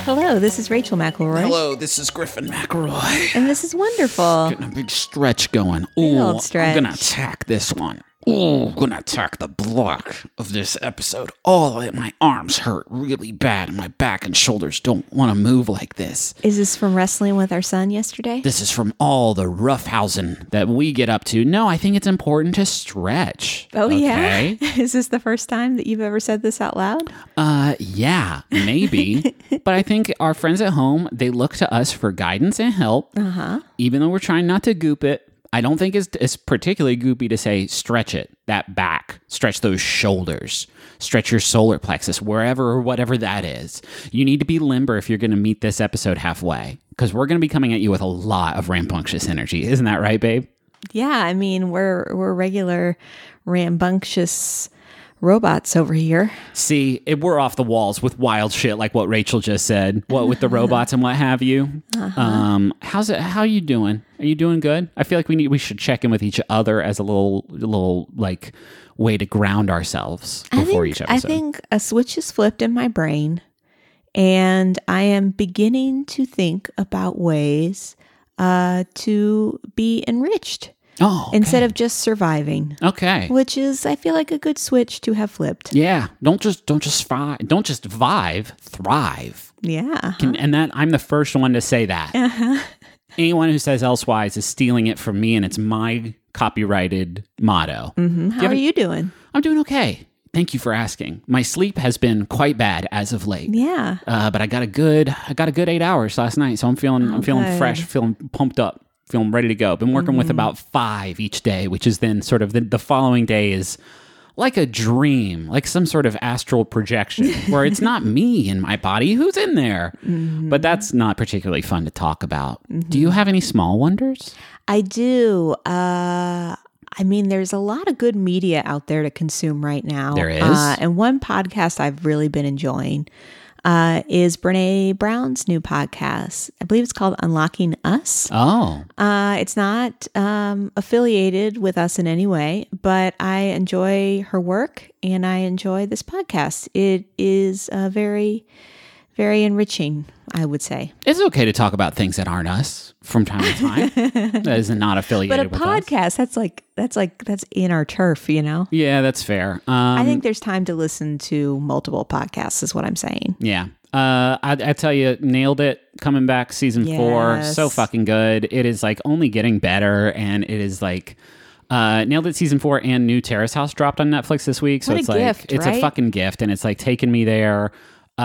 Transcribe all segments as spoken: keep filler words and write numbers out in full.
Hello, this is Rachel McElroy. Hello, this is Griffin McElroy. And this is wonderful. Getting a big stretch going. Big Ooh, old stretch. I'm gonna attack this one. Ooh, I'm gonna attack the block of this episode. Oh, my arms hurt really bad, and my back and shoulders don't want to move like this. Is this from wrestling with our son yesterday? This is from all the roughhousing that we get up to. No, I think it's important to stretch. Oh, okay? yeah? Is this the first time that you've ever said this out loud? Uh, yeah, maybe. But I think our friends at home, they look to us for guidance and help. Uh-huh. Even though we're trying not to goop it. I don't think it's, it's particularly goopy to say stretch it, that back, stretch those shoulders, stretch your solar plexus, wherever or whatever that is. You need to be limber if you're going to meet this episode halfway, because we're going to be coming at you with a lot of rambunctious energy. Isn't that right, babe? Yeah, I mean, we're we're regular rambunctious robots over here. See, it, we're off the walls with wild shit like what Rachel just said. What with the robots and what have you. Uh-huh. Um, how's it? How are you doing? Are you doing good? I feel like we need we should check in with each other as a little little like way to ground ourselves before I think, each episode. I think a switch is flipped in my brain, and I am beginning to think about ways uh, to be enriched. Oh, okay. Instead of just surviving. Okay. Which is, I feel like, a good switch to have flipped. Yeah. Don't just don't just fi- don't just vive, thrive. Yeah. Uh-huh. Can, and that I'm the first one to say that. Uh-huh. Anyone who says elsewise is stealing it from me, and it's my copyrighted motto. Mm-hmm. How are you doing? I'm doing okay. Thank you for asking. My sleep has been quite bad as of late. Yeah. Uh, but I got a good I got a good eight hours last night, so I'm feeling Oh, I'm feeling good. fresh, feeling pumped up. Feeling ready to go. Been working mm. with about five each day, which is then sort of the, the following day is like a dream, like some sort of astral projection where it's not me in my body. Who's in there? Mm-hmm. But that's not particularly fun to talk about. Mm-hmm. Do you have any small wonders? I do. Uh, I mean, there's a lot of good media out there to consume right now. There is. Uh, and one podcast I've really been enjoying Uh, is Brene Brown's new podcast. I believe it's called Unlocking Us. Oh. Uh, it's not um, affiliated with us in any way, but I enjoy her work and I enjoy this podcast. It is uh, very, very enriching, I would say. It's okay to talk about things that aren't us from time to time. That is not affiliated but a with podcast, us. that's like, that's like, that's in our turf, you know? Yeah, that's fair. Um, I think there's time to listen to multiple podcasts is what I'm saying. Yeah. Uh, I, I tell you, nailed it. Coming back season Yes. four. So fucking good. It is like only getting better. And it is like, uh, nailed it season four, and new Terrace House dropped on Netflix this week. So What a it's like, gift, it's right? a fucking gift. And it's like taking me there.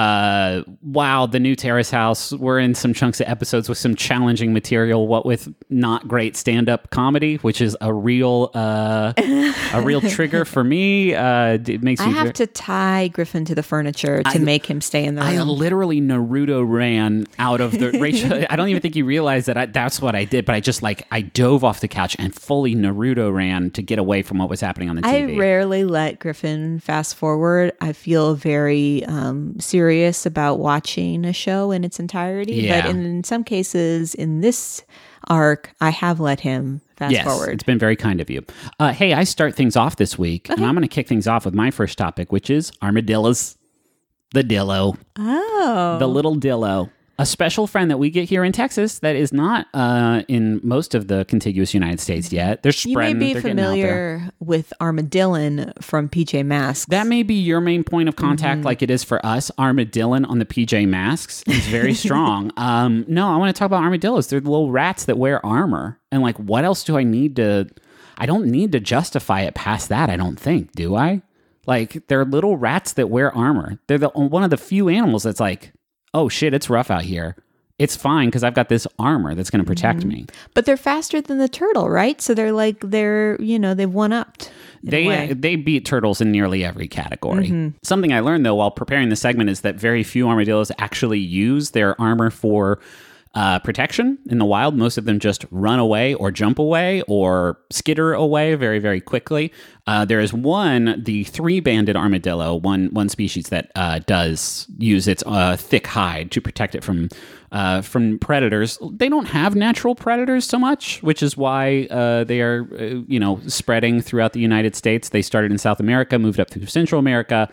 Uh, wow, the new Terrace House. We're in some chunks of episodes with some challenging material. What with not great stand-up comedy, which is a real, uh, a real trigger for me. Uh, it makes I me. have ver- to tie Griffin to the furniture to I- make him stay in the I room. literally Naruto ran out of the Rachel. I don't even think you realize that I, that's what I did, but I just like I dove off the couch and fully Naruto ran to get away from what was happening on the T V. I rarely let Griffin fast forward. I feel very um, serious about watching a show in its entirety. Yeah. But in, in some cases, in this arc, I have let him fast yes, forward. it's been very kind of you. Uh, hey, I start things off this week, and I'm going to kick things off with my first topic, which is armadillos. The dillo. Oh. The little dillo. A special friend that we get here in Texas that is not uh, in most of the contiguous United States yet. They're You may spreading. be they're getting out there. familiar with Armadillon from P J Masks. That may be your main point of contact, Mm-hmm. like it is for us. Armadillon on the P J Masks is very strong. Um, no, I want to talk about armadillos. They're the little rats that wear armor. And like, what else do I need to? I don't need to justify it past that. I don't think, do I? Like, they're little rats that wear armor. They're the one of the few animals that's like, oh shit, it's rough out here. It's fine because I've got this armor that's going to protect Mm-hmm. me. But they're faster than the turtle, right? So they're like, they're, you know, they've one-upped. in a They way. they beat turtles in nearly every category. Mm-hmm. Something I learned, though, while preparing the segment is that very few armadillos actually use their armor for uh, protection in the wild. Most of them just run away or jump away or skitter away very, very quickly. Uh, there is one, the three-banded armadillo, one one species that uh, does use its uh, thick hide to protect it from uh, from predators. They don't have natural predators so much, which is why uh, they are, uh, you know, spreading throughout the United States. They started in South America, moved up through Central America.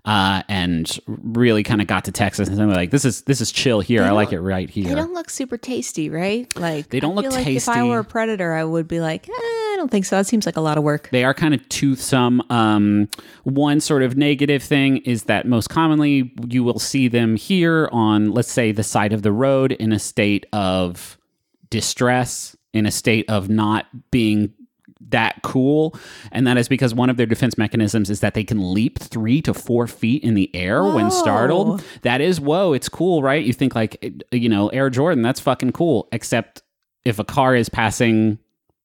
uh, and really kind of got to Texas and they were like, this is this is chill here. I like it right here. They don't look super tasty, right? Like they don't I look feel like tasty. If I were a predator, I would be like, eh, I don't think so. It seems like a lot of work. They are kind of toothsome. Um, one sort of negative thing is that most commonly you will see them here on, let's say, the side of the road in a state of distress, in a state of not being that cool, and that is because one of their defense mechanisms is that they can leap three to four feet in the air Whoa. when startled. That is, whoa, it's cool, right? You think like, you know, Air Jordan, that's fucking cool, except if a car is passing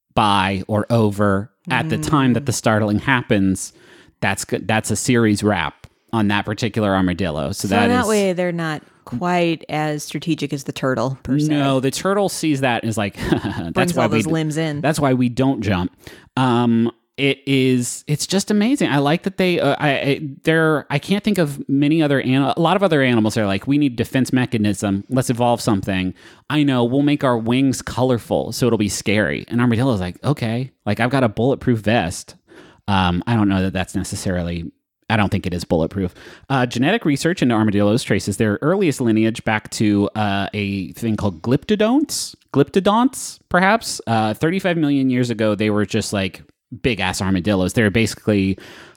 by or over at mm. the time that the startling happens, that's good. That's a series wrap on that particular armadillo. So, so that that is, way they're not quite as strategic as the turtle, per se. No, the turtle sees that as like that's Brings why all those we limbs in. That's why we don't jump. Um, it is. It's just amazing. I like that they. Uh, I, I there. I can't think of many other animals. A lot of other animals are like, we need defense mechanism. Let's evolve something. I know. We'll make our wings colorful so it'll be scary. And armadillo's like, okay, like I've got a bulletproof vest. Um, I don't know that that's necessarily. I don't think it is bulletproof. Uh, genetic research into armadillos traces their earliest lineage back to uh, a thing called glyptodonts. Glyptodonts, perhaps. Uh, thirty-five million years ago, they were just like big-ass armadillos. They're basically...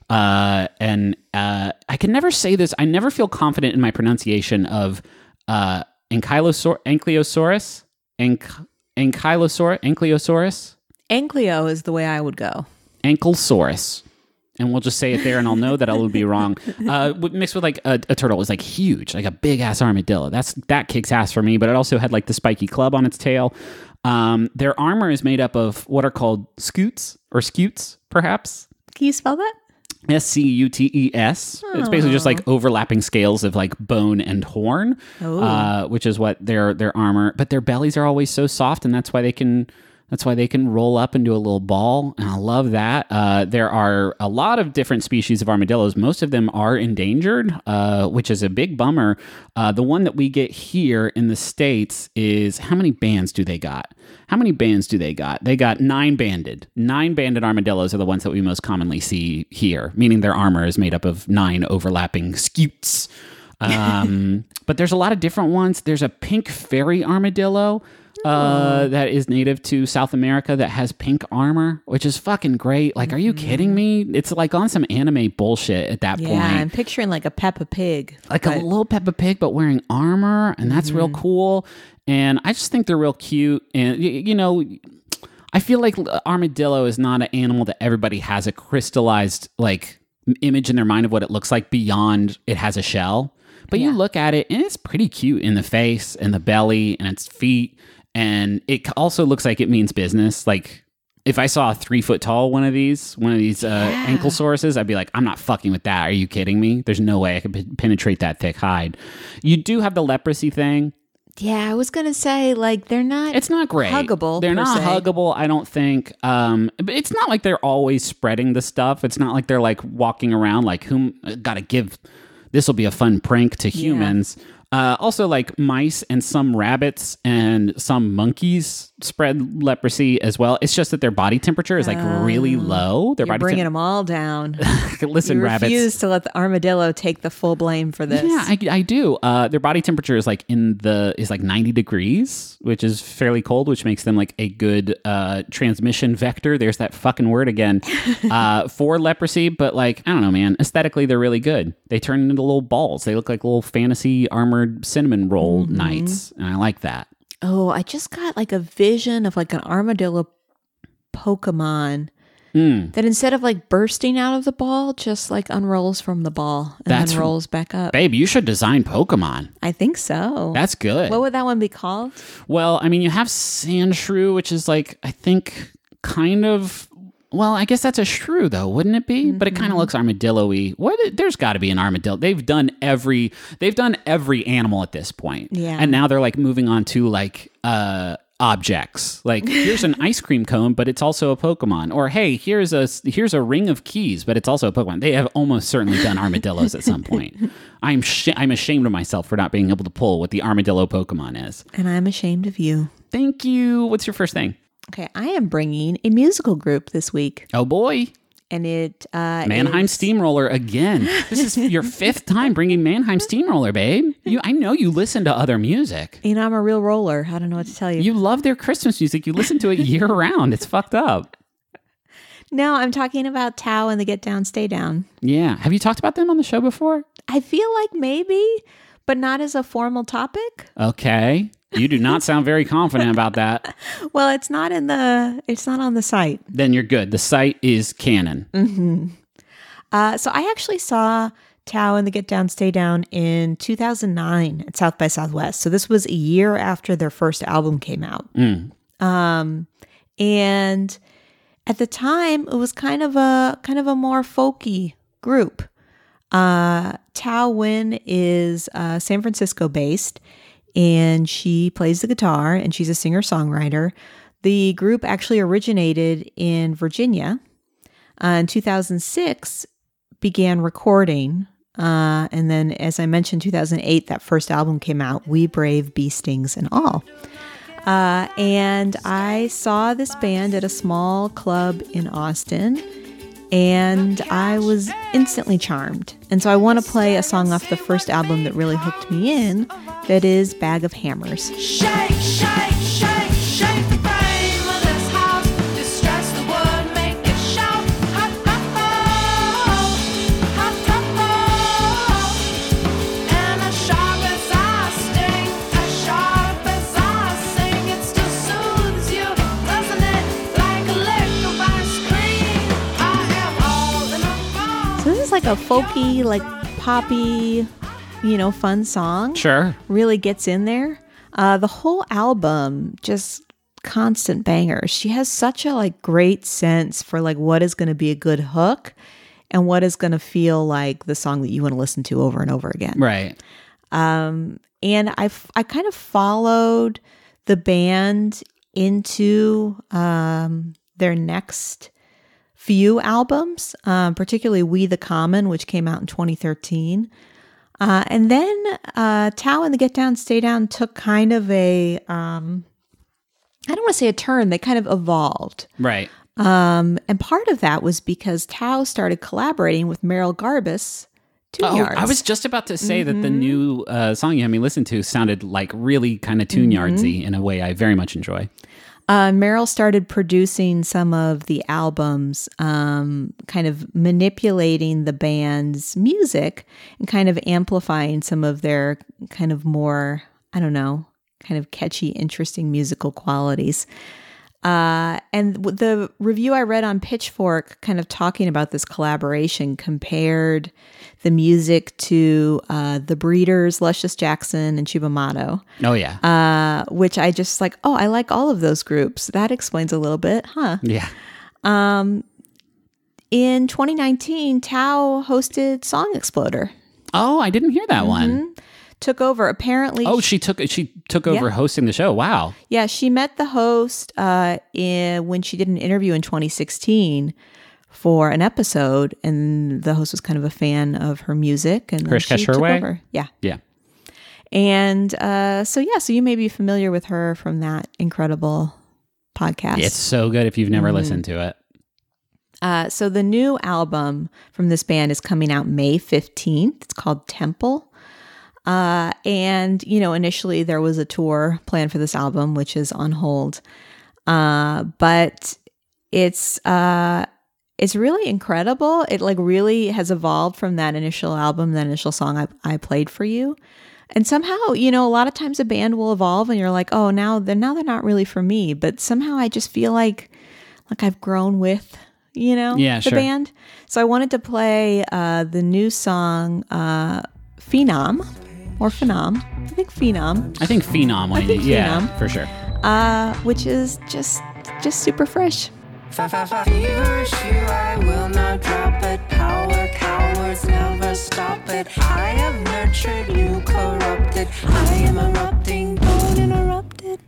Uh, and uh, I can never say this. I never feel confident in my pronunciation of uh, Ankylosaur- Ankylosaurus. Ank- Ankylosaur- Ankylosaurus? Anklio is the way I would go. Ankylosaurus. And we'll just say it there, and I'll know that I will be wrong. Uh, mixed with like a, a turtle, it was like huge, like a big ass armadillo. That's that kicks ass for me. But it also had like the spiky club on its tail. Um, their armor is made up of what are called scutes or scutes, perhaps. Can you spell that? S C U T E S. Oh. It's basically just like overlapping scales of like bone and horn, oh. uh, which is what their their armor. But their bellies are always so soft, and that's why they can. That's why they can roll up into a little ball, and I love that. Uh, there are a lot of different species of armadillos. Most of them are endangered, uh, which is a big bummer. Uh, the one that we get here in the States is, how many bands do they got? How many bands do they got? They got nine banded. Nine banded armadillos are the ones that we most commonly see here, meaning their armor is made up of nine overlapping scutes. Um, but there's a lot of different ones. There's a pink fairy armadillo. Uh, that is native to South America that has pink armor, which is fucking great. Like, are you kidding me? It's like on some anime bullshit at that yeah, point. Yeah, I'm picturing like a Peppa Pig. Like but... a little Peppa Pig, but wearing armor, and that's mm-hmm. real cool. And I just think they're real cute. And, you, you know, I feel like armadillo is not an animal that everybody has a crystallized, like, image in their mind of what it looks like beyond it has a shell. But yeah. you look at it, and it's pretty cute in the face and the belly and its feet. And it also looks like it means business. Like, if I saw a three foot tall one of these, one of these uh, yeah. ankylosauruses, I'd be like, I'm not fucking with that. Are you kidding me? There's no way I could p- penetrate that thick hide. You do have the leprosy thing. Yeah, I was going to say, like, they're not It's not great. Huggable. They're not se. huggable, I don't think. Um, but it's not like they're always spreading the stuff. It's not like they're, like, walking around like, whom got to give, this will be a fun prank to humans. Yeah. Uh, also, like mice and some rabbits and some monkeys spread leprosy as well. It's just that their body temperature is like um, really low. Their you're body bringing te- them all down. Listen, you rabbits. refuse to let the armadillo take the full blame for this. Yeah, I, I do. Uh, their body temperature is like in the is like ninety degrees, which is fairly cold, which makes them like a good uh, transmission vector. There's that fucking word again uh, for leprosy. But like, I don't know, man. Aesthetically, they're really good. They turn into little balls. They look like little fantasy armored cinnamon roll mm-hmm. knights, and I like that. Oh, I just got like a vision of like an armadillo Pokemon mm. that instead of like bursting out of the ball, just like unrolls from the ball and That's, then rolls back up. Babe, you should design Pokemon. I think so. That's good. What would that one be called? Well, I mean, you have Sandshrew, which is like, I think kind of... Well, I guess that's a shrew, though, wouldn't it be? Mm-hmm. But it kind of looks armadillo-y. What? There's got to be an armadillo. They've done every. They've done every animal at this point. Yeah. And now they're like moving on to like uh, objects. Like here's an ice cream cone, but it's also a Pokemon. Or hey, here's a here's a ring of keys, but it's also a Pokemon. They have almost certainly done armadillos at some point. I'm sh- I'm ashamed of myself for not being able to pull what the armadillo Pokemon is. And I'm ashamed of you. Thank you. What's your first thing? Okay, I am bringing a musical group this week. Oh, boy. and it uh, Mannheim is, Steamroller again. This is your fifth time bringing Mannheim Steamroller, babe. You, I know you listen to other music. You know, I'm a real roller. I don't know what to tell you. You love their Christmas music. You listen to it year round. It's fucked up. No, I'm talking about Tao and the Get Down, Stay Down. Yeah. Have you talked about them on the show before? I feel like maybe, but not as a formal topic. Okay. You do not sound very confident about that. Well, it's not in the, it's not on the site. Then you're good. The site is canon. Mm-hmm. Uh, so I actually saw Tao and the Get Down, Stay Down in two thousand nine at South by Southwest. So this was a year after their first album came out. Mm. Um, and at the time, it was kind of a kind of a more folky group. Uh, Tao Win is uh, San Francisco based, and she plays the guitar, and she's a singer-songwriter. The group actually originated in Virginia. Uh, in two thousand six, began recording, uh, and then, as I mentioned, two thousand eight, that first album came out, We Brave Bee Stings and All. Uh, and I saw this band at a small club in Austin, and I was instantly charmed. And so I want to play a song off the first album that really hooked me in, that is Bag of Hammers. Shake, shake, shake, shake the frame of this house. Distress the wood, make it shout. Ha, ha, ha, ha, ha, ha. And as sharp as I sting, as sharp as I sing, it still soothes you, doesn't it? Like a lick of ice cream. I am all in a ball. So this is like a folky, like poppy, you know, fun song. Sure. Really gets in there. Uh, the whole album, just constant bangers. She has such a like great sense for like what is going to be a good hook and what is going to feel like the song that you want to listen to over and over again. Right. Um, and I I kind of followed the band into um, their next few albums, um, particularly We the Common, which came out in twenty thirteen. Uh, and then uh, Tao and the Get Down, Stay Down took kind of a, um, I don't want to say a turn, they kind of evolved. Right. Um, and part of that was because Tao started collaborating with Meryl Garbus, Tune Oh, Yards. I was just about to say mm-hmm. that the new uh, song you had me listen to sounded like really kind of Tune Yardsy mm-hmm. in a way I very much enjoy. Uh, Meryl started producing some of the albums, um, kind of manipulating the band's music and kind of amplifying some of their kind of more, I don't know, kind of catchy, interesting musical qualities. Uh, and the review I read on Pitchfork kind of talking about this collaboration compared the music to uh, The Breeders, Luscious Jackson, and Chubamato. Oh, yeah. Uh, which I just like, oh, I like all of those groups. That explains a little bit, huh? Yeah. Um, in twenty nineteen, Tao hosted Song Exploder. Oh, I didn't hear that mm-hmm. one. Took over. Apparently, oh, she took she took over yeah. hosting the show. Wow. Yeah, she met the host uh, in when she did an interview in twenty sixteen for an episode, and the host was kind of a fan of her music, and then she took over. Yeah, yeah. And uh, so yeah, so you may be familiar with her from that incredible podcast. It's so good if you've never mm-hmm. listened to it. Uh, so the new album from this band is coming out May fifteenth. It's called Temple. Uh, and, you know, initially there was a tour planned for this album, which is on hold. Uh, but it's, uh, it's really incredible. It like really has evolved from that initial album, that initial song I, I played for you. And somehow, you know, a lot of times a band will evolve and you're like, oh, now they're, now they're not really for me. But somehow I just feel like, like I've grown with, you know, yeah, the sure. band. So I wanted to play, uh, the new song, uh, Phenom. Or Phenom. I think Phenom. I think Phenom. I think yeah, Phenom. for sure. Uh, which is just just super fresh. Feverish you, I will not drop it. Power cowards never stop it. I have nurtured you, corrupted. I am erupting, don't interrupt it.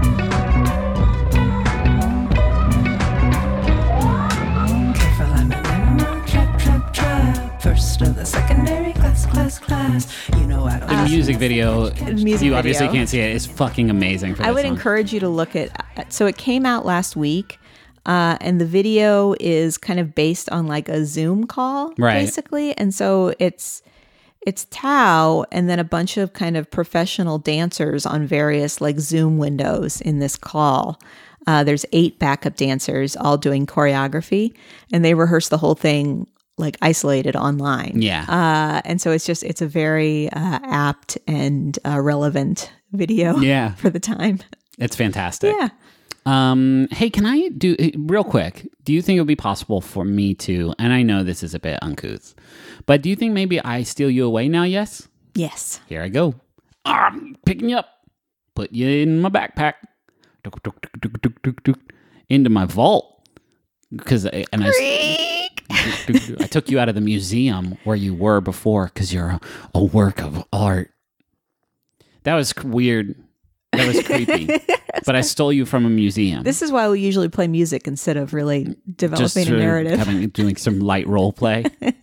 Careful, I'm an animal, trap, trap, trap. First of the secondary class, class, class. You know I don't. The music video, music you obviously video. can't see it. It's fucking amazing. For I would song. encourage you to look at. So it came out last week. Uh, and the video is kind of based on like a Zoom call, Right. basically. And so it's it's Tao and then a bunch of kind of professional dancers on various like Zoom windows in this call. Uh, there's eight backup dancers all doing choreography, and they rehearse the whole thing like isolated online. Yeah. Uh, and so it's just, it's a very uh, apt and uh, relevant video Yeah. for the time. It's fantastic. Yeah. Um, hey, can I do real quick? Do you think it would be possible for me to, and I know this is a bit uncouth, but do you think maybe I steal you away now? Yes. Yes. Here I go. Ah, I'm picking you up. Put you in my backpack. Tuk, tuk, tuk, tuk, tuk, tuk, tuk, into my vault. Because and I, I took you out of the museum where you were before because you're a, a work of art. That was weird. That was creepy. But I stole you from a museum. This is why we usually play music instead of really Just developing a sort of narrative. having, doing some light role play.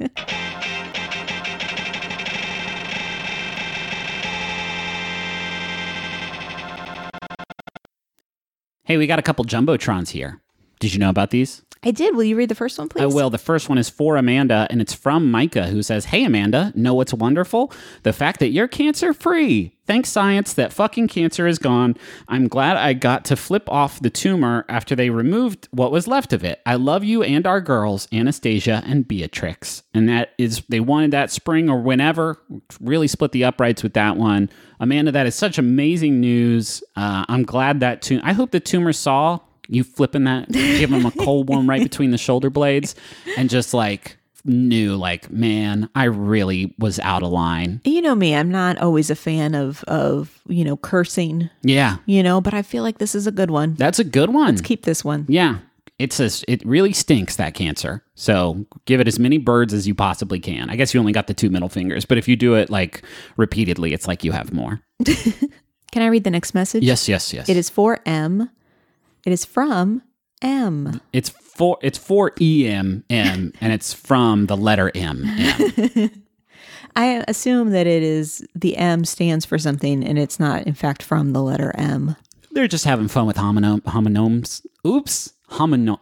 Hey, we got a couple Jumbotrons here. Did you know about these? I did. Will you read the first one, please? I will. The first one is for Amanda, and it's from Micah, who says, "Hey, Amanda, know what's wonderful? The fact that you're cancer-free. Thanks, science, that fucking cancer is gone. I'm glad I got to flip off the tumor after they removed what was left of it. I love you and our girls, Anastasia and Beatrix." And that is, they wanted that spring or whenever. Really split the uprights with that one. Amanda, that is such amazing news. Uh, I'm glad that tu- I hope the tumor saw you flipping that, give him a cold one right between the shoulder blades, and just like knew, like, man, I really was out of line. You know me, I'm not always a fan of, of you know, cursing, Yeah, you know, but I feel like this is a good one. that's a good one. Let's keep this one. Yeah, it's a, it really stinks, that cancer. So give it as many birds as you possibly can. I guess you only got the two middle fingers, but if you do it like repeatedly, it's like you have more. Can I read the next message? Yes, yes, yes. It is for M. It is from M. It's for it's for E M M, and it's from the letter M. M. I assume that it is the M stands for something, and it's not, in fact, from the letter M. They're just having fun with homino- homonyms. Oops, homino-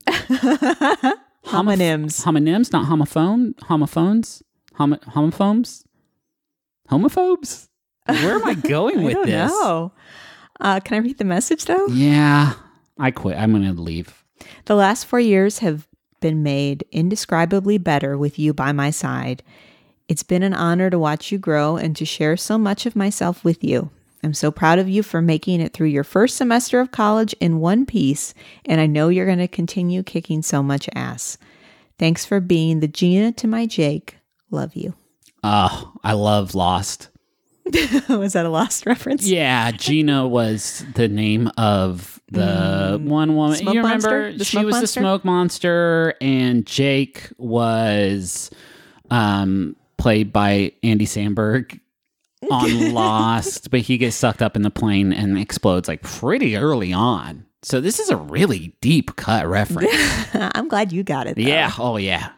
Homonyms. homonyms, not homophone, homophones, Homo- homophones, homophobes. Where am I going with I don't this? know. Uh, can I read the message, though? Yeah, I quit. I'm going to leave. The last four years have been made indescribably better with you by my side. It's been an honor to watch you grow and to share so much of myself with you. I'm so proud of you for making it through your first semester of college in one piece, and I know you're going to continue kicking so much ass. Thanks for being the Gina to my Jake. Love you. Oh, I love Lost. Was that a Lost reference? Yeah, Gina was the name of the one woman. Smoke you remember? monster? The she smoke was the monster? smoke monster, and Jake was um, played by Andy Samberg on Lost, but he gets sucked up in the plane and explodes like pretty early on. So this is a really deep cut reference. I'm glad you got it, though. Yeah. Oh, yeah.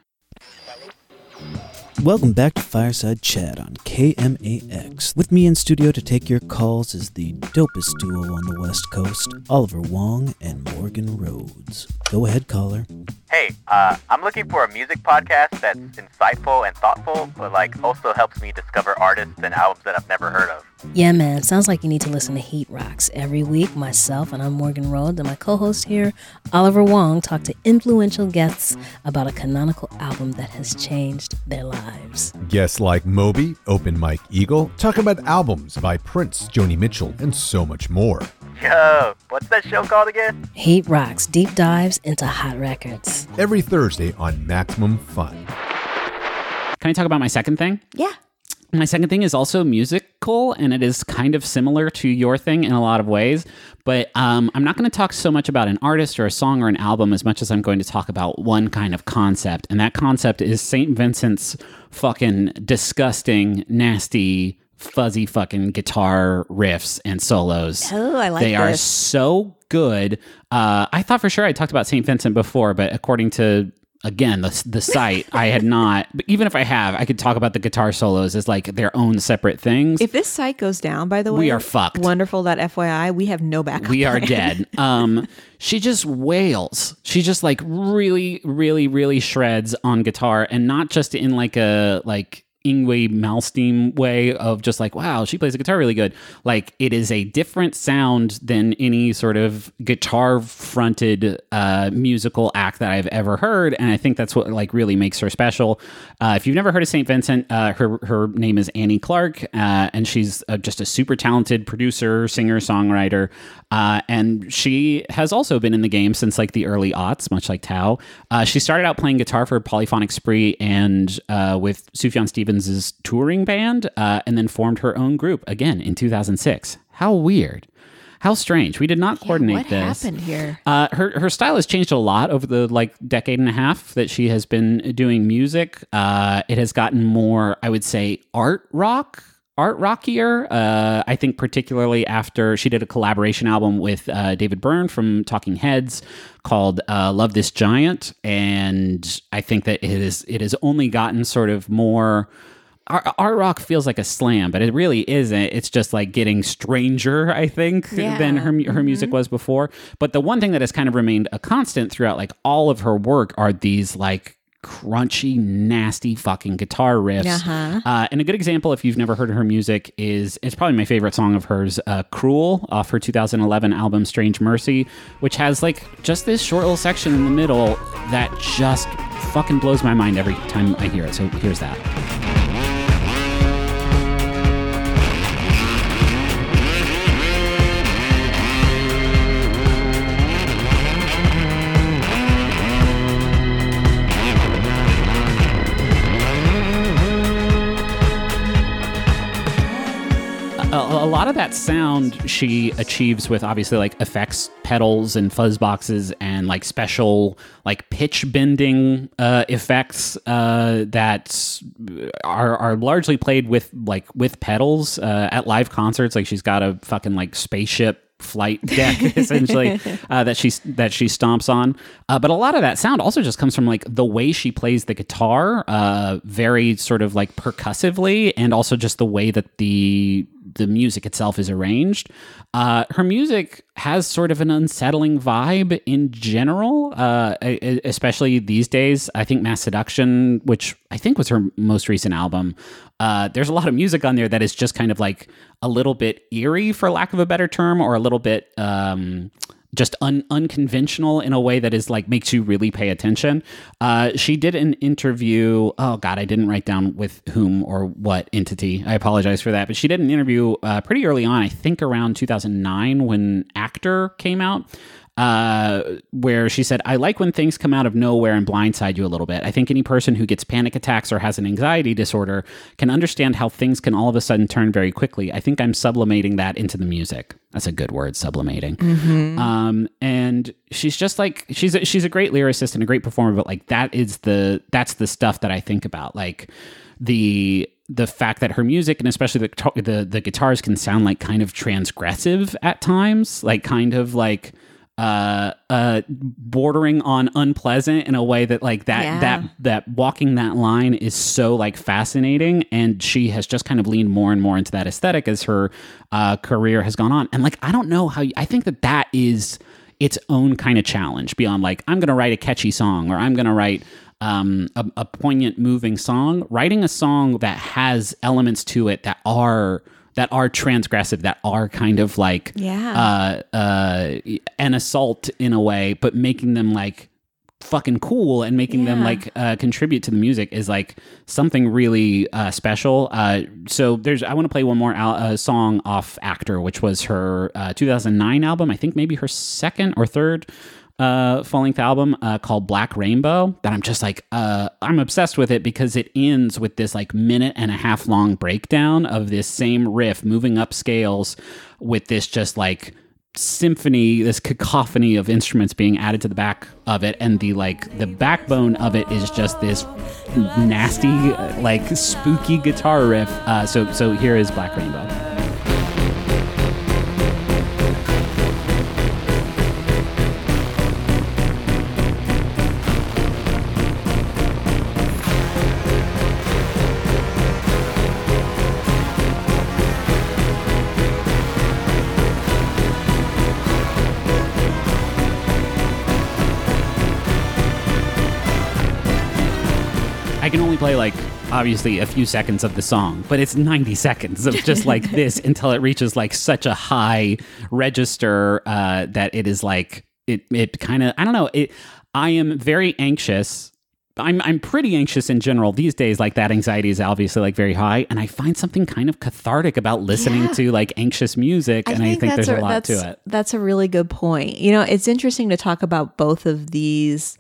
Welcome back to Fireside Chat on K M A X. With me in studio to take your calls is the dopest duo on the West Coast, Oliver Wong and Morgan Rhodes. Go ahead, caller. Hey, uh, I'm looking for a music podcast that's insightful and thoughtful, but like also helps me discover artists and albums that I've never heard of. Yeah, man. Sounds like you need to listen to Heat Rocks. Every week, myself, and I'm Morgan Rhodes, and my co-host here, Oliver Wong, talk to influential guests about a canonical album that has changed their lives. Guests like Moby, Open Mike Eagle, talk about albums by Prince, Joni Mitchell, and so much more. Yo, what's that show called again? Heat Rocks, deep dives into hot records. Every Thursday on Maximum Fun. Can I talk about my second thing? Yeah. My second thing is also musical, and it is kind of similar to your thing in a lot of ways. But um, I'm not going to talk so much about an artist or a song or an album as much as I'm going to talk about one kind of concept. And that concept is Saint Vincent's fucking disgusting, nasty, fuzzy fucking guitar riffs and solos. Oh, I like They are this. so good. Uh, I thought for sure I talked about Saint Vincent before, but according to again, the the site, I had not, but even if I have, I could talk about the guitar solos as like their own separate things. If this site goes down, by the way, We are fucked. Wonderful that F Y I, we have no backup. We are plan. dead. Um, she just wails. She just like really, really, really shreds on guitar, and not just in like a like Yngwie Malmsteen way of just like, wow, she plays the guitar really good. Like, it is a different sound than any sort of guitar fronted uh, musical act that I've ever heard, and I think that's what like really makes her special. Uh, if you've never heard of Saint Vincent, uh, her her name is Annie Clark, uh, and she's uh, just a super talented producer, singer, songwriter, uh, and she has also been in the game since like the early aughts, much like Tao. Uh, she started out playing guitar for Polyphonic Spree and uh, with Sufjan Stevens' touring band, uh, and then formed her own group again in two thousand six. How weird. How strange. We did not coordinate what this. happened here? Uh, her her style has changed a lot over the like decade and a half that she has been doing music. Uh, it has gotten more, I would say, art rock, art rockier. Uh, I think particularly after she did a collaboration album with uh, David Byrne from Talking Heads called uh, "Love This Giant," and I think that it is it has only gotten sort of more. Art, art rock feels like a slam, but it really isn't. It's just like getting stranger, I think, Yeah. than her her music was before. But the one thing that has kind of remained a constant throughout like all of her work are these like crunchy, nasty fucking guitar riffs. Uh-huh. Uh, and a good example, if you've never heard her music, is it's probably my favorite song of hers, uh, "Cruel," off her two thousand eleven album "Strange Mercy," which has like just this short little section in the middle that just fucking blows my mind every time I hear it. So here's that. A, a lot of that sound she achieves with obviously like effects pedals and fuzz boxes and like special like pitch bending uh, effects uh, that are are largely played with like with pedals uh, at live concerts. Like she's got a fucking like spaceship flight deck essentially uh, that she that she stomps on, uh, but a lot of that sound also just comes from like the way she plays the guitar, uh, very sort of like percussively, and also just the way that the the music itself is arranged. Uh, her music has sort of an unsettling vibe in general, uh, especially these days. I think Mass Seduction, which I think was her most recent album, uh, there's a lot of music on there that is just kind of like a little bit eerie, for lack of a better term, or a little bit um, just un- unconventional in a way that is like makes you really pay attention. Uh, she did an interview. Oh God, I didn't write down with whom or what entity. I apologize for that. But she did an interview uh, pretty early on, I think around two thousand nine when Actor came out. Uh, where she said, "I like when things come out of nowhere and blindside you a little bit. I think any person who gets panic attacks or has an anxiety disorder can understand how things can all of a sudden turn very quickly. I think I'm sublimating that into the music." That's a good word, sublimating. Mm-hmm. Um, and she's just like, she's a, she's a great lyricist and a great performer, but like that is the, that's the stuff that I think about. Like the, the fact that her music and especially the, the, the guitars can sound like kind of transgressive at times, like kind of like, uh uh bordering on unpleasant in a way that like that Yeah. that that walking that line is so like fascinating, and she has just kind of leaned more and more into that aesthetic as her uh career has gone on. And like I don't know how you, I think that that is its own kind of challenge beyond like I'm gonna write a catchy song or I'm gonna write um a, a poignant moving song. Writing a song that has elements to it that are that are transgressive, that are kind of like Yeah. uh, uh, an assault in a way, but making them like fucking cool and making them Yeah. like uh, contribute to the music is like something really uh, special. Uh, so there's, I want to play one more al- uh, song off Actor, which was her uh, two thousand nine album. I think maybe her second or third uh full-length album uh called Black Rainbow, that I'm just like uh I'm obsessed with it because it ends with this like minute and a half long breakdown of this same riff moving up scales with this just like symphony, this cacophony of instruments being added to the back of it, and the like the backbone of it is just this nasty uh, like spooky guitar riff. Uh so so here is Black Rainbow. can only play like obviously a few seconds of the song, but it's ninety seconds of just like this until it reaches like such a high register uh, that it is like it it kind of I don't know it. I am very anxious. I'm I'm pretty anxious in general these days. Like that anxiety is obviously like very high, and I find something kind of cathartic about listening Yeah. to like anxious music, and I think there's a, lot that's, to it. That's a really good point. You know, it's interesting to talk about both of these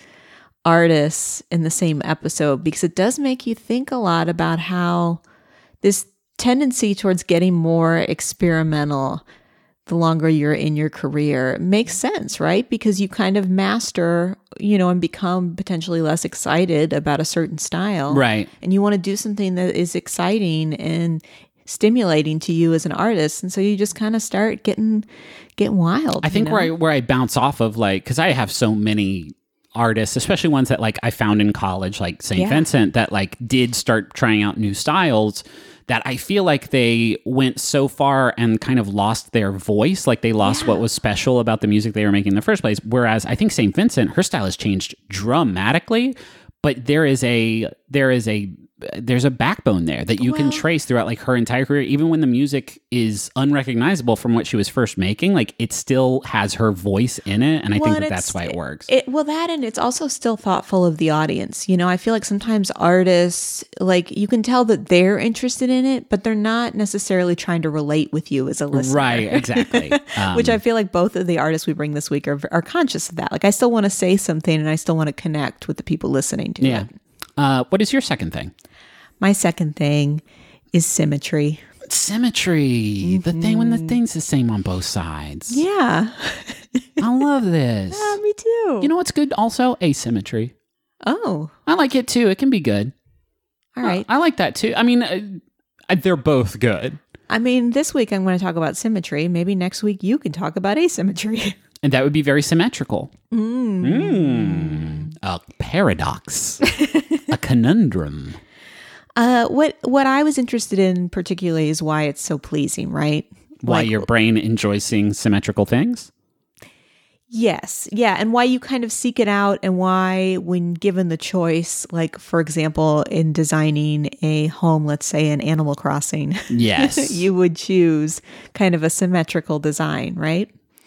artists in the same episode because it does make you think a lot about how this tendency towards getting more experimental the longer you're in your career makes sense, right? Because you kind of master, you know, and become potentially less excited about a certain style. Right. And you want to do something that is exciting and stimulating to you as an artist. And so you just kind of start getting getting wild. I think you know? where I where I bounce off of like because I have so many artists, especially ones that like I found in college, like Saint Yeah. Vincent, that like did start trying out new styles. That I feel like they went so far and kind of lost their voice, like they lost Yeah. what was special about the music they were making in the first place. Whereas I think Saint Vincent, her style has changed dramatically, but there is a there is a there's a backbone there that you can Well- trace throughout like her entire career, even when the music is unrecognizable from what she was first making. Like it still has her voice in it, and I Well, think and that it's- that's why it works. It, well, that and it's also still thoughtful of the audience. You know, I feel like sometimes artists, like you can tell that they're interested in it, but they're not necessarily trying to relate with you as a listener. Right, exactly. Um, Which I feel like both of the artists we bring this week are, are conscious of that. Like I still want to say something and I still want to connect with the people listening to yeah. it. Uh, what is your second thing? My second thing is symmetry. Symmetry. The thing when the thing's the same on both sides. Yeah. I love this. Yeah, me too. You know what's good also? Asymmetry. Oh, I like it too. It can be good. all right. I like that too. I mean, uh, they're both good. I mean, this week I'm going to talk about symmetry. Maybe next week you can talk about asymmetry. And that would be very symmetrical. Mm. A paradox. A conundrum. Uh, what what I was interested in particularly is why it's so pleasing, right? Why Like, your brain enjoys seeing symmetrical things? yes, yeah, and why you kind of seek it out, and why when given the choice, like for example, in designing a home, let's say in Animal Crossing, Yes. you would choose kind of a symmetrical design, right?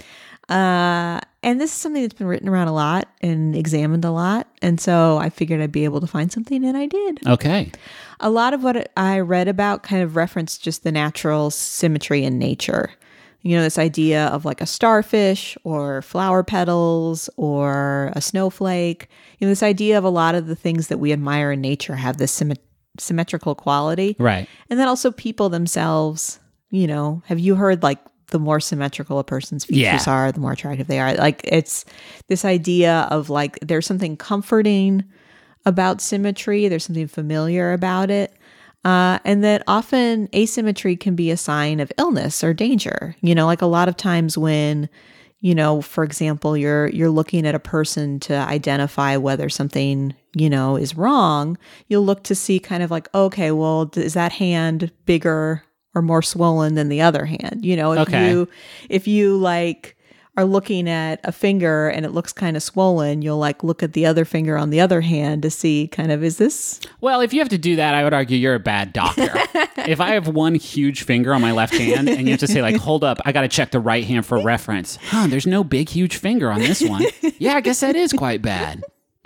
Uh, and this is something that's been written around a lot and examined a lot, and so I figured I'd be able to find something, and I did. Okay. A lot of what I read about kind of referenced just the natural symmetry in nature. You know, this idea of like a starfish or flower petals or a snowflake. You know, this idea of a lot of the things that we admire in nature have this symmet- symmetrical quality. Right. And then also people themselves, you know, have you heard like the more symmetrical a person's features Yeah. are, the more attractive they are? Like it's this idea of like there's something comforting about symmetry. There's something familiar about it. Uh, and that often asymmetry can be a sign of illness or danger. You know, like a lot of times when, you know, for example, you're you're looking at a person to identify whether something, you know, is wrong, you'll look to see kind of like, okay, well, is that hand bigger or more swollen than the other hand? You know, if Okay. you if you like are looking at a finger and it looks kind of swollen, you'll like look at the other finger on the other hand to see kind of, is this? Well, if you have to do that, I would argue you're a bad doctor. If I have one huge finger on my left hand and you have to say like, hold up, I got to check the right hand for reference. Huh, there's no big, huge finger on this one. Yeah, I guess that is quite bad.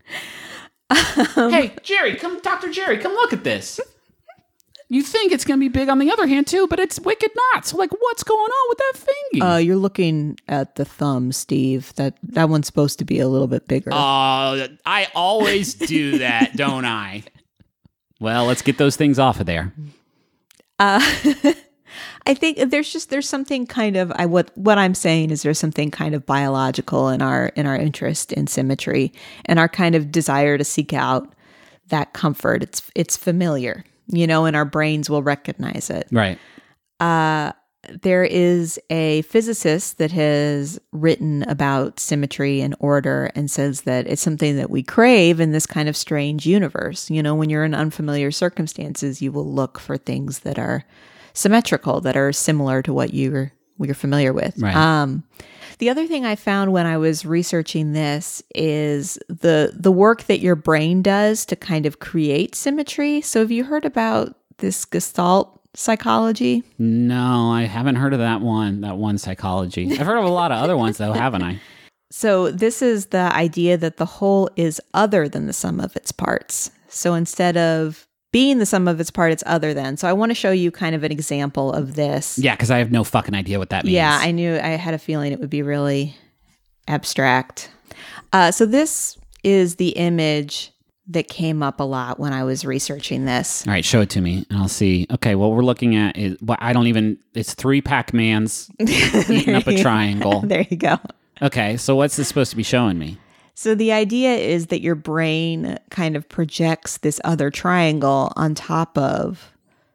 Hey, Jerry, come, Doctor Jerry, come look at this. You think it's going to be big on the other hand too, but it's wicked not. So like, what's going on with that finger? Uh, you're looking at the thumb, Steve. That that one's supposed to be a little bit bigger. Oh, I always do that, don't I? Well, let's get those things off of there. Uh, I think there's just there's something kind of I what what I'm saying is there's something kind of biological in our in our interest in symmetry and our kind of desire to seek out that comfort. It's it's familiar, you know, and our brains will recognize it. Right. Uh, there is a physicist that has written about symmetry and order and says that it's something that we crave in this kind of strange universe. You know, when you're in unfamiliar circumstances, you will look for things that are symmetrical, that are similar to what you're you're familiar with. Right. Um, The other thing I found when I was researching this is the the work that your brain does to kind of create symmetry. So have you heard about this Gestalt psychology? No, I haven't heard of that one, that one psychology. I've heard of a lot of other ones, though, haven't I? So this is the idea that the whole is other than the sum of its parts. So instead of being the sum of its part, it's other than. So I want to show you kind of an example of this. Yeah, because I have no fucking idea what that means. Yeah, I knew, I had a feeling it would be really abstract. Uh, so this is the image that came up a lot when I was researching this. All right, show it to me and I'll see. Okay, what we're looking at is, well, I don't even, it's three Pac-Mans eating up a triangle. There you go. Okay, so what's this supposed to be showing me? So the idea is that your brain kind of projects this other triangle on top of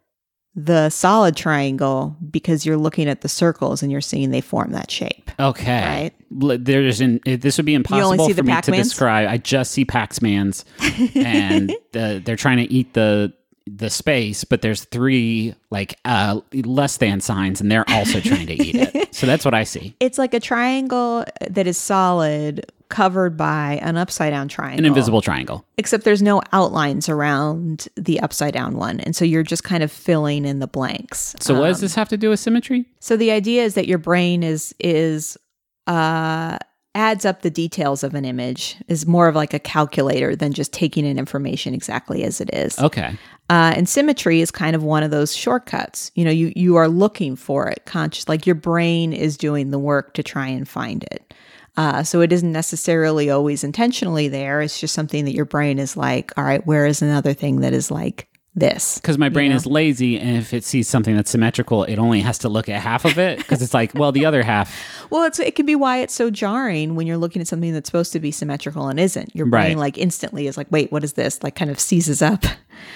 the solid triangle because you're looking at the circles and you're seeing they form that shape. Okay. Right? There's an, this would be impossible see for the me to Pac-Mans? describe. I just see Pac-Mans and the, they're trying to eat the the space, but there's three like uh, less than signs and they're also trying to eat it. So that's what I see. It's like a triangle that is solid covered by an upside down triangle. An invisible triangle. Except there's no outlines around the upside down one. And so you're just kind of filling in the blanks. So what does Um, this have to do with symmetry? So the idea is that your brain is is uh, adds up the details of an image, is more of like a calculator than just taking in information exactly as it is. Okay. Uh, and symmetry is kind of one of those shortcuts. You know, you you are looking for it, conscious, like your brain is doing the work to try and find it. Uh, so it isn't necessarily always intentionally there. It's just something that your brain is like, all right, where is another thing that is like this? Because my brain You know? is lazy, and if it sees something that's symmetrical, it only has to look at half of it because it's like, well, the other half. Well, it's it can be why it's so jarring when you're looking at something that's supposed to be symmetrical and isn't. Your brain Right. like instantly is like, wait, what is this? Like kind of seizes up.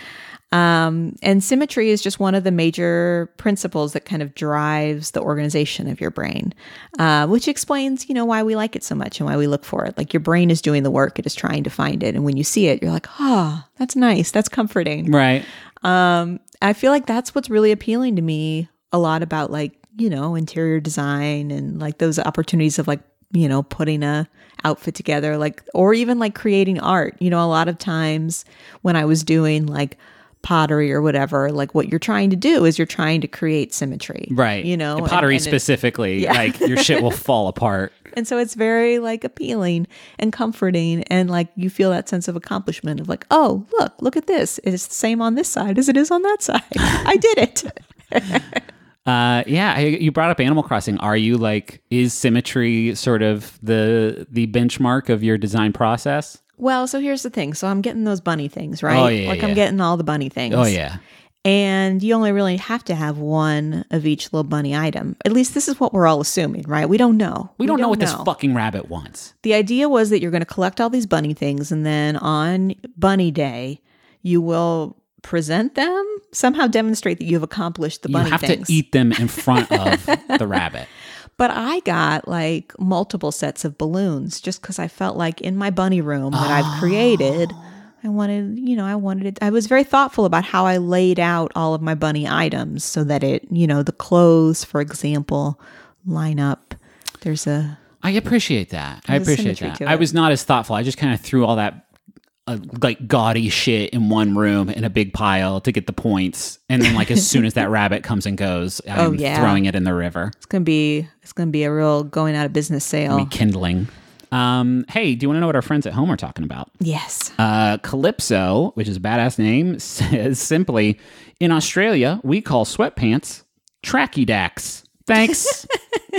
Um, and symmetry is just one of the major principles that kind of drives the organization of your brain, uh, which explains, you know, why we like it so much and why we look for it. Like your brain is doing the work; it is trying to find it, and when you see it, you're like, "Oh, that's nice. That's comforting." Right. Um, I feel like that's what's really appealing to me a lot about like, you know, interior design and like those opportunities of like, you know, putting a outfit together, like, or even like creating art. You know, a lot of times when I was doing like pottery or whatever, like what you're trying to do is you're trying to create symmetry. Right. You know, And and- pottery and it- specifically, Yeah. like your shit will fall apart. And so it's very like appealing and comforting. And like you feel that sense of accomplishment of like, oh, look, look at this. It's the same on this side as it is on that side. I did it. Uh, yeah, I, you brought up Animal Crossing. Are you like, is symmetry sort of the the benchmark of your design process? Well, so here's the thing. So I'm getting those bunny things, right? Oh, yeah, Like yeah. I'm getting all the bunny things. Oh, yeah. And you only really have to have one of each little bunny item. At least this is what we're all assuming, right? We don't know. We don't know what this fucking rabbit wants. The idea was that you're going to collect all these bunny things, and then on Bunny Day, you will present them, somehow demonstrate that you've accomplished the bunny You have things. to eat them in front of the rabbit. But I got like multiple sets of balloons just because I felt like in my bunny room that I've created, I wanted, you know, I wanted it. I was very thoughtful about how I laid out all of my bunny items so that it, you know, the clothes, for example, line up. There's a, I appreciate that. I There's a appreciate symmetry that. to I it. was not as thoughtful. I just kind of threw all that uh, like gaudy shit in one room in a big pile to get the points, and then like as soon as that rabbit comes and goes, I'm Oh, yeah. throwing it in the river. it's going to be, it's going to be a real going out of business sale. Me kindling. Um, hey, do you want to know what our friends at home are talking about? Yes. Uh, Calypso, which is a badass name, says simply, in Australia, we call sweatpants tracky dacks. Thanks.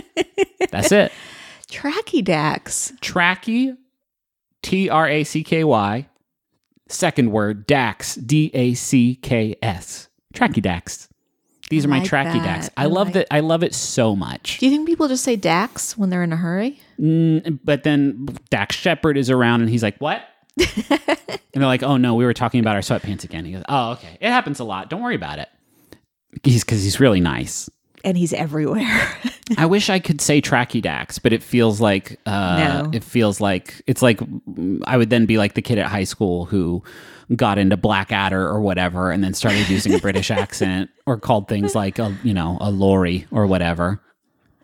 That's it. Tracky Dax. Tracky, T R A C K Y. Second word, Dax, D A C K S. Tracky Dax. These are my like tracky that. Dax. I, I love like- that. I love it so much. Do you think people just say Dax when they're in a hurry? Mm, but then Dax Shepard is around and he's like, what? And they're like, oh no, we were talking about our sweatpants again. He goes, oh, okay. It happens a lot. Don't worry about it. He's because he's really nice. And he's everywhere. I wish I could say tracky Dax, but it feels like uh, No. it feels like it's like mm, I would then be like the kid at high school who got into Blackadder or whatever, and then started using a British accent or called things like a you know a lorry or whatever.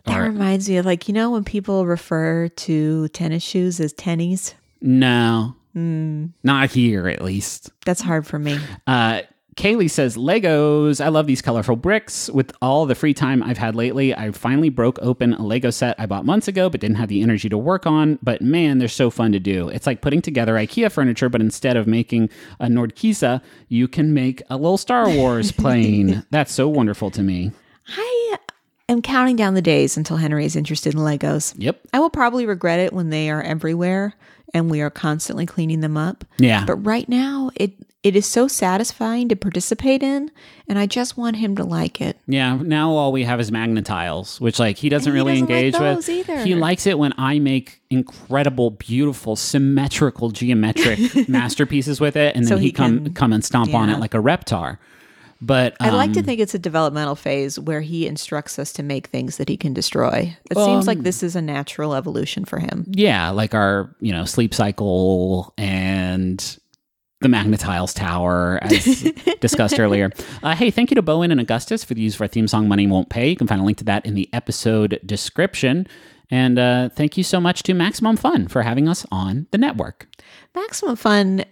That Or- reminds me of, like, you know, when people refer to tennis shoes as tennies? No, Mm, not here at least. that's hard for me. Uh, Kaylee says, Legos. I love these colorful bricks. With all the free time I've had lately, I finally broke open a Lego set I bought months ago, but didn't have the energy to work on. But man, they're so fun to do. It's like putting together IKEA furniture, but instead of making a Nordkisa, you can make a little Star Wars plane. That's so wonderful to me. I am counting down the days until Henry is interested in Legos. Yep. I will probably regret it when they are everywhere and we are constantly cleaning them up. Yeah. But right now, it it is so satisfying to participate in, and I just want him to like it. Yeah, now all we have is Magnetiles, which like he doesn't And he really doesn't like engage those with. either. He likes it when I make incredible, beautiful, symmetrical, geometric masterpieces with it, and then So he, he come can- come and stomp on yeah. it like a reptar. But I like to um, think it's a developmental phase where he instructs us to make things that he can destroy. It seems like this is a natural evolution for him. yeah, like our you know sleep cycle and the Magnetiles Tower, as discussed earlier. Uh, hey, thank you to Bowen and Augustus for the use of our theme song, Money Won't Pay. You can find a link to that in the episode description. And uh, thank you so much to Maximum Fun for having us on the network. Maximum Fun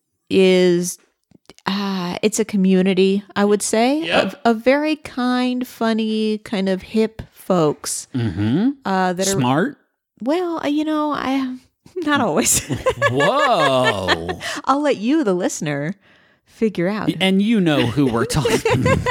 is uh, it's a community, I would say, of, of very kind, funny, kind of hip folks Mm-hmm. uh, that are Smart. well, uh, you know, I not always. Whoa. I'll let you, the listener, figure out. And you know who we're talking about.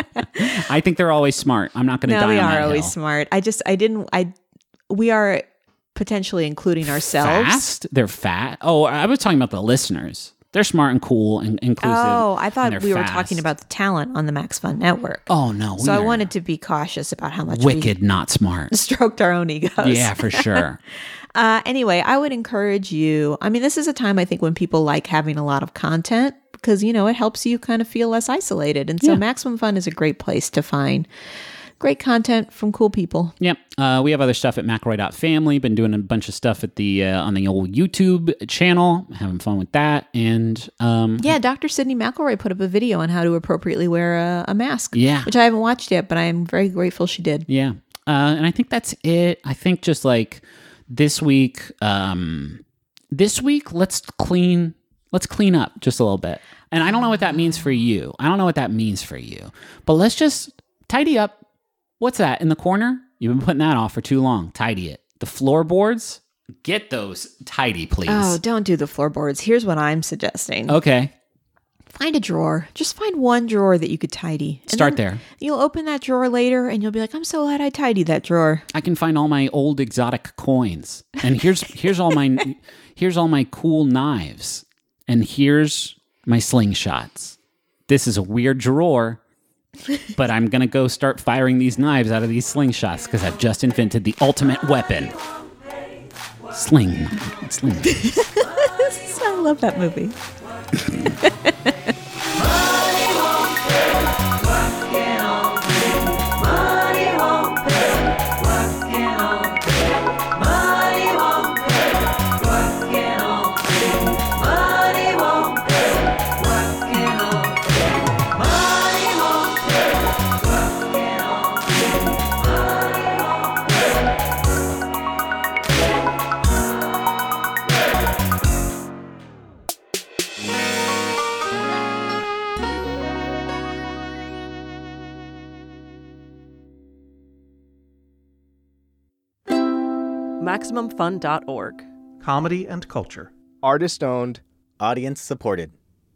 I think they're always smart. I'm not going to No, die we on are that always hill. smart. I just, I didn't, I, we are potentially including ourselves. Fast? They're fat? Oh, I was talking about the listeners. They're smart and cool and inclusive. Oh, I and thought they're we were fast. talking about the talent on the Max Fun Network. Oh, no. so we I are wanted to be cautious about how much wicked, not smart. we stroked our own egos. Yeah, for sure. Uh, anyway, I would encourage you. I mean, this is a time I think when people like having a lot of content because, you know, it helps you kind of feel less isolated. And so Yeah. Maximum Fun is a great place to find great content from cool people. Yep. Uh, we have other stuff at McElroy dot family. Been doing a bunch of stuff at the uh, on the old YouTube channel. Having fun with that. And um, Yeah, Doctor Sidney McElroy put up a video on how to appropriately wear a, a mask. Yeah. Which I haven't watched yet, but I am very grateful she did. Yeah. Uh, and I think that's it. I think just like this week, um, this week, let's clean, let's clean up just a little bit. And I don't know what that means for you. I don't know what that means for you, but let's just tidy up. What's that in the corner? You've been putting that off for too long. Tidy it. The floorboards, get those tidy, please. Oh, don't do the floorboards. Here's what I'm suggesting. Okay. Find a drawer. Just find one drawer that you could tidy. And Start then there. You'll open that drawer later and you'll be like, I'm so glad I tidied that drawer. I can find all my old exotic coins. And here's here's all my here's all my cool knives. And here's my slingshots. This is a weird drawer, but I'm going to go start firing these knives out of these slingshots because I've just invented the ultimate weapon. Sling. Sling. I love that movie. Maximum Fun dot org. Comedy and culture. Artist owned. Audience supported.